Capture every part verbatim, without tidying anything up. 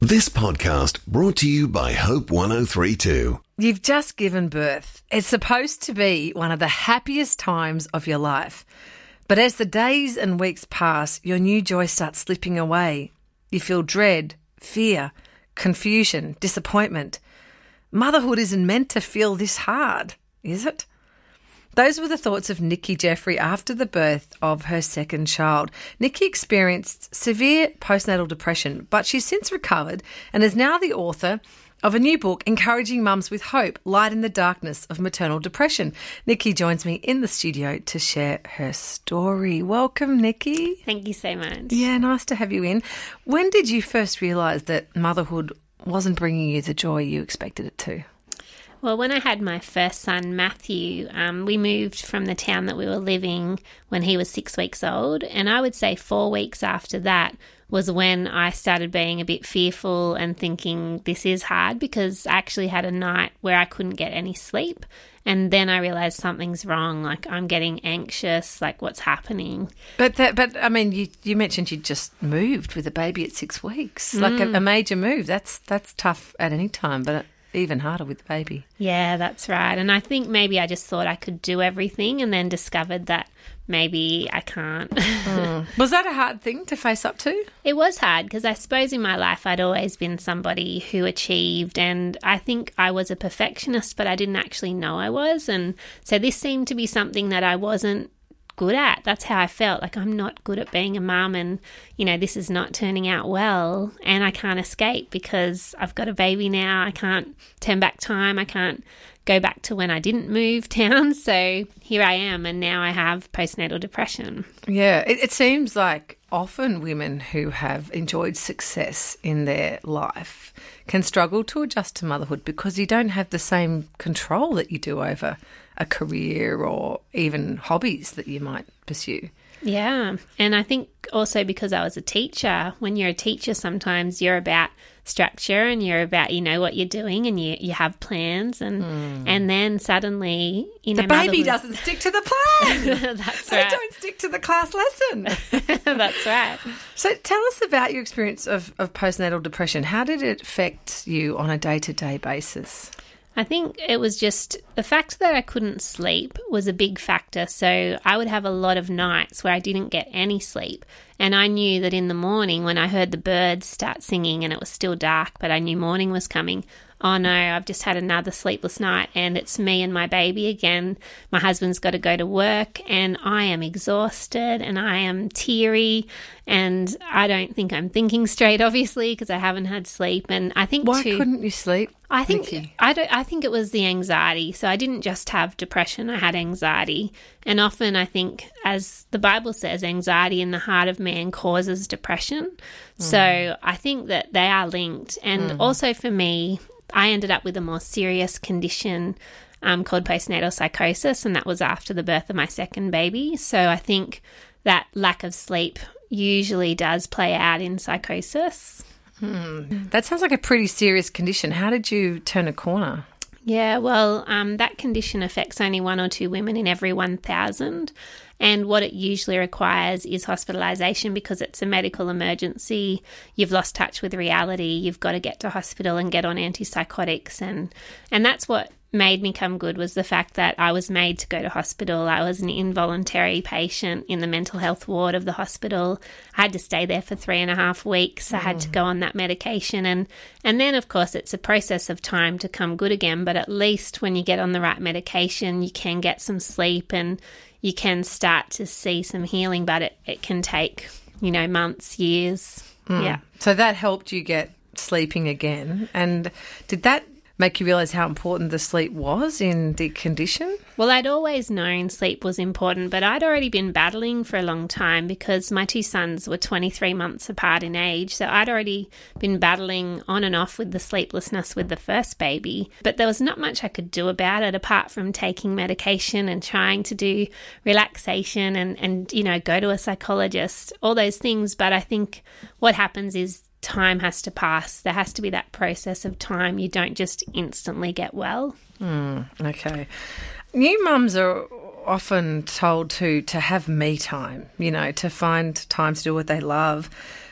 This podcast brought to you by Hope one oh three two. You've just given birth. It's supposed to be one of the happiest times of your life. But as the days and weeks pass, your new joy starts slipping away. You feel dread, fear, confusion, disappointment. Motherhood isn't meant to feel this hard, is it? Those were the thoughts of Nikki Jeffrey after the birth of her second child. Nikki experienced severe postnatal depression, but she's since recovered and is now the author of a new book encouraging mums with hope, light in the darkness of maternal depression. Nikki joins me in the studio to share her story. Welcome, Nikki. Thank you so much. Yeah, nice to have you in. When did you first realise that motherhood wasn't bringing you the joy you expected it to? Well, when I had my first son, Matthew, um, we moved from the town that we were living when he was six weeks old. And I would say four weeks after that was when I started being a bit fearful and thinking this is hard, because I actually had a night where I couldn't get any sleep. And then I realised something's wrong, like I'm getting anxious, like what's happening. But, that, but I mean, you, you mentioned you just moved with a baby at six weeks, Mm. like a, a major move. That's, that's tough at any time, but even harder with the baby. Yeah, that's right. And I think maybe I just thought I could do everything and then discovered that maybe I can't. Mm. Was that a hard thing to face up to? It was hard because I suppose in my life I'd always been somebody who achieved, and I think I was a perfectionist, but I didn't actually know I was. And so this seemed to be something that I wasn't good at. That's how I felt, like I'm not good at being a mum, and you know, this is not turning out well, and I can't escape because I've got a baby now. I can't turn back time. I can't go back to when I didn't move town. So here I am, and now I have postnatal depression. Yeah, it, it seems like often women who have enjoyed success in their life can struggle to adjust to motherhood because you don't have the same control that you do over a career or even hobbies that you might pursue. Yeah, and I think also because I was a teacher, when you're a teacher sometimes you're about structure and you're about, you know, what you're doing and you, you have plans, and mm. and then suddenly, you know, the baby motherhood... doesn't stick to the plan. That's they right. don't stick to the class lesson. That's right. So tell us about your experience of, of postnatal depression. How did it affect you on a day-to-day basis? I think it was just the fact that I couldn't sleep was a big factor. So I would have a lot of nights where I didn't get any sleep. And I knew that in the morning when I heard the birds start singing and it was still dark, but I knew morning was coming, oh no, I've just had another sleepless night and it's me and my baby again. My husband's got to go to work and I am exhausted and I am teary and I don't think I'm thinking straight, obviously, because I haven't had sleep. And I think Why too, couldn't you sleep? I think I don't. I think it was the anxiety. So I didn't just have depression; I had anxiety, and often I think, as the Bible says, anxiety in the heart of man causes depression. Mm. So I think that they are linked. And mm. also for me, I ended up with a more serious condition um, called postnatal psychosis, and that was after the birth of my second baby. So I think that lack of sleep usually does play out in psychosis. Hmm. That sounds like a pretty serious condition. How did you turn a corner? Yeah, well, um, that condition affects only one or two women in every one thousand. And what it usually requires is hospitalisation because it's a medical emergency. You've lost touch with reality. You've got to get to hospital and get on antipsychotics. And, and that's what made me come good, was the fact that I was made to go to hospital. I was an involuntary patient in the mental health ward of the hospital. I had to stay there for three and a half weeks. I had to go on that medication. And, and then, of course, it's a process of time to come good again. But at least when you get on the right medication, you can get some sleep and you can start to see some healing. But it, it can take, you know, months, years. Mm. Yeah. So that helped you get sleeping again. And did that make you realise how important the sleep was in the condition? Well, I'd always known sleep was important, but I'd already been battling for a long time because my two sons were twenty-three months apart in age. So I'd already been battling on and off with the sleeplessness with the first baby. But there was not much I could do about it apart from taking medication and trying to do relaxation and, and you know, go to a psychologist, all those things. But I think what happens is time has to pass. There has to be that process of time. You don't just instantly get well. Mm, okay. New mums are often told to to have me time, you know, to find time to do what they love.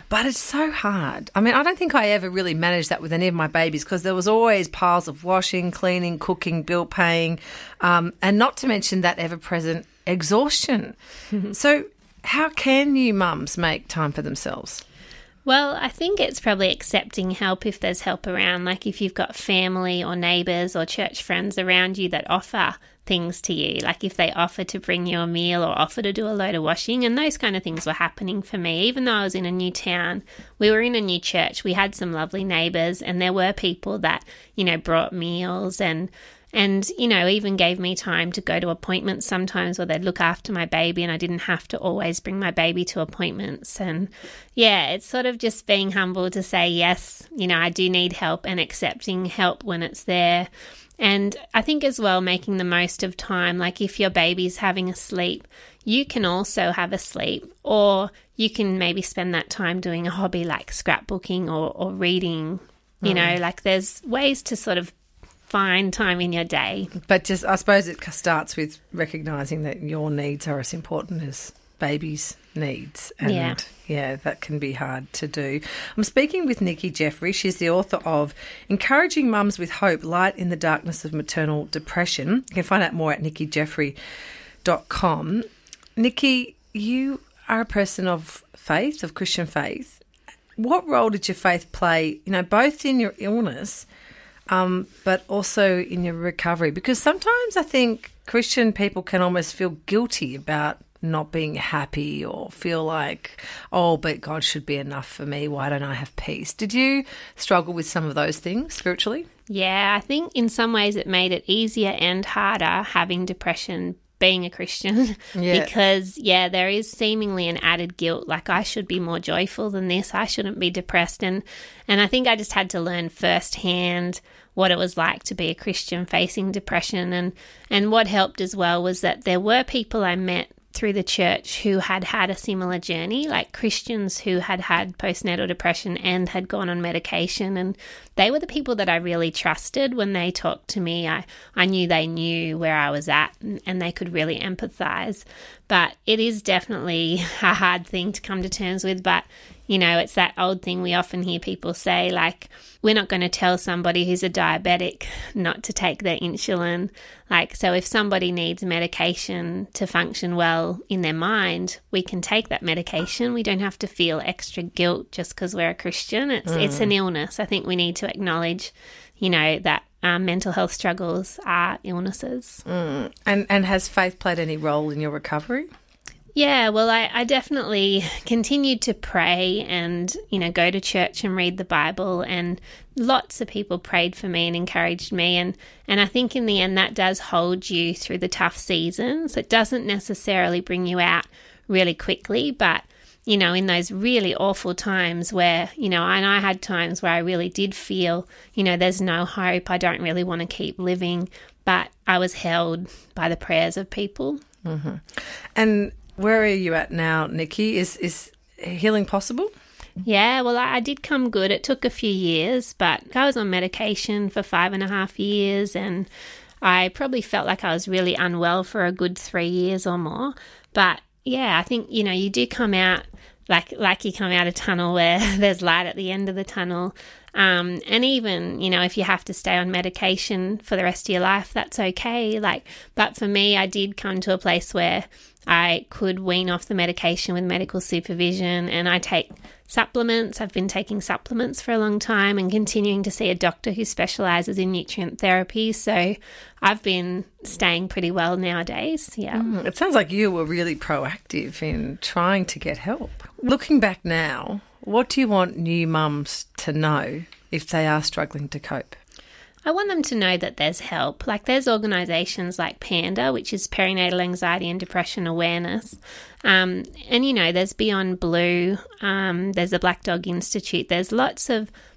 But it's so hard. I mean, I don't think I ever really managed that with any of my babies because there was always piles of washing, cleaning, cooking, bill paying, um, and not to mention that ever-present exhaustion. So how can you mums make time for themselves? Well, I think it's probably accepting help if there's help around, like if you've got family or neighbours or church friends around you that offer things to you, like if they offer to bring you a meal or offer to do a load of washing, and those kind of things were happening for me. Even though I was in a new town, we were in a new church, we had some lovely neighbours, and there were people that, you know, brought meals and And, you know, even gave me time to go to appointments sometimes where they'd look after my baby and I didn't have to always bring my baby to appointments. And, yeah, it's sort of just being humble to say, yes, you know, I do need help and accepting help when it's there. And I think as well, making the most of time, like if your baby's having a sleep, you can also have a sleep, or you can maybe spend that time doing a hobby like scrapbooking or, or reading, you mm. know, like there's ways to sort of find time in your day. But just, I suppose it starts with recognising that your needs are as important as babies' needs. And yeah. yeah, that can be hard to do. I'm speaking with Nikki Jeffrey. She's the author of Encouraging Mums with Hope, Light in the Darkness of Maternal Depression. You can find out more at nikki jeffrey dot com. Nikki, you are a person of faith, of Christian faith. What role did your faith play, you know, both in your illness Um, but also in your recovery? Because sometimes I think Christian people can almost feel guilty about not being happy or feel like, oh, but God should be enough for me. Why don't I have peace? Did you struggle with some of those things spiritually? Yeah, I think in some ways it made it easier and harder having depression being a Christian yeah. because, yeah, there is seemingly an added guilt, like I should be more joyful than this, I shouldn't be depressed. And, and I think I just had to learn firsthand what it was like to be a Christian facing depression. And, and what helped as well was that there were people I met through the church who had had a similar journey, like Christians who had had postnatal depression and had gone on medication. And they were the people that I really trusted when they talked to me. I, I knew they knew where I was at and, and they could really empathize. But it is definitely a hard thing to come to terms with. But, you know, it's that old thing we often hear people say, like, we're not going to tell somebody who's a diabetic not to take their insulin. Like, so if somebody needs medication to function well in their mind, we can take that medication. We don't have to feel extra guilt just because we're a Christian. It's mm. it's an illness. I think we need to acknowledge, you know, that um, mental health struggles are illnesses. Mm. And and has faith played any role in your recovery? Yeah, well, I, I definitely continued to pray and, you know, go to church and read the Bible, and lots of people prayed for me and encouraged me. And, and I think in the end that does hold you through the tough seasons. It doesn't necessarily bring you out really quickly, but, you know, in those really awful times where, you know, and I had times where I really did feel, you know, there's no hope, I don't really want to keep living, but I was held by the prayers of people. Mm-hmm. And where are you at now, Nikki? Is is healing possible? Yeah, well, I, I did come good. It took a few years, but I was on medication for five and a half years and I probably felt like I was really unwell for a good three years or more. But, yeah, I think, you know, you do come out like like you come out a tunnel where there's light at the end of the tunnel. Um, and even, you know, if you have to stay on medication for the rest of your life, that's okay. Like, but for me, I did come to a place where I could wean off the medication with medical supervision, and I take supplements. I've been taking supplements for a long time and continuing to see a doctor who specialises in nutrient therapy. So I've been staying pretty well nowadays, yeah. Mm, it sounds like you were really proactive in trying to get help. Looking back now, what do you want new mums to know if they are struggling to cope? I want them to know that there's help. Like, there's organisations like PANDA, which is Perinatal Anxiety and Depression Awareness. Um, and, you know, there's Beyond Blue, um, there's the Black Dog Institute. There's lots of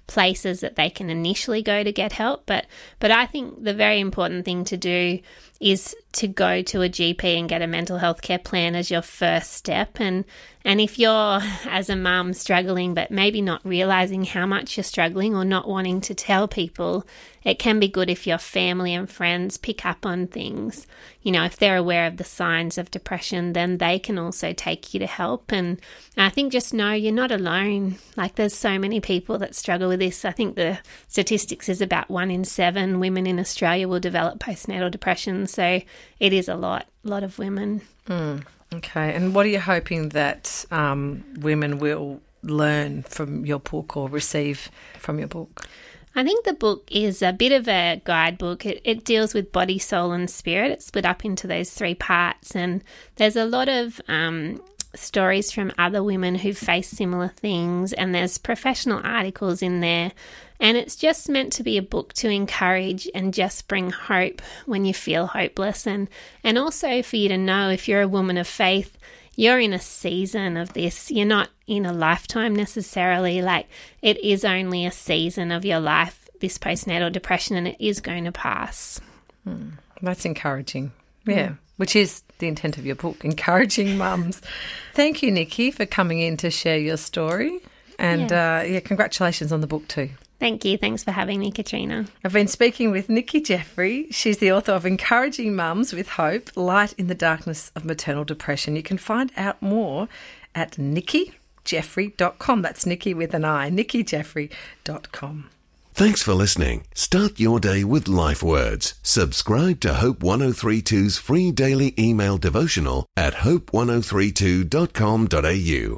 places that they can initially go to get help. But but I think the very important thing to do is to go to a G P and get a mental health care plan as your first step. And and if you're, as a mum, struggling but maybe not realising how much you're struggling or not wanting to tell people, it can be good if your family and friends pick up on things. You know, if they're aware of the signs of depression, then they can also take you to help. And, and I think just know you're not alone. Like, there's so many people that struggle with this. I think the statistics is about one in seven women in Australia will develop postnatal depression. So it is a lot, lot of women. Mm, okay. And what are you hoping that um, women will learn from your book or receive from your book? I think the book is a bit of a guidebook. It, it deals with body, soul and spirit. It's split up into those three parts, and there's a lot of um, stories from other women who've faced similar things, and there's professional articles in there. And it's just meant to be a book to encourage and just bring hope when you feel hopeless, and, and also for you to know, if you're a woman of faith, you're in a season of this. You're not in a lifetime necessarily. Like, it is only a season of your life, this postnatal depression, and it is going to pass. Mm, that's encouraging. Yeah, mm. Which is the intent of your book, encouraging mums. Thank you, Nikki, for coming in to share your story. And yeah, uh, yeah congratulations on the book too. Thank you. Thanks for having me, Katrina. I've been speaking with Nikki Jeffrey. She's the author of Encouraging Mums with Hope, Light in the Darkness of Maternal Depression. You can find out more at nikki jeffrey dot com. That's Nikki with an I, nikki jeffrey dot com. Thanks for listening. Start your day with Life Words. Subscribe to Hope ten thirty-two's free daily email devotional at hope ten thirty-two dot com dot a u.